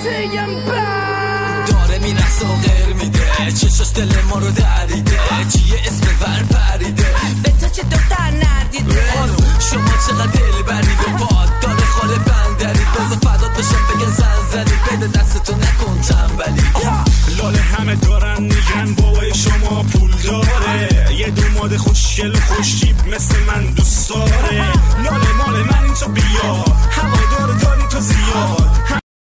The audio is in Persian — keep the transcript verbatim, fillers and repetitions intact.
قصه‌یم بد داره میرقص و غیر میده چشاش دل ما رو دریده چیه اسم ور پریده به تو چه دختر نردیده شما چقدر دل برید و باد داره خاله بندرید بذار فدات بشم بگن زن زنید بده دستتو نکن تنبلی لاله همه دارن میگن بابای شما پول داره یه دوماد خوشگل و خوشیب مثل من دوست داره لاله مال من این تو بیا هوا داره داری تو زیاد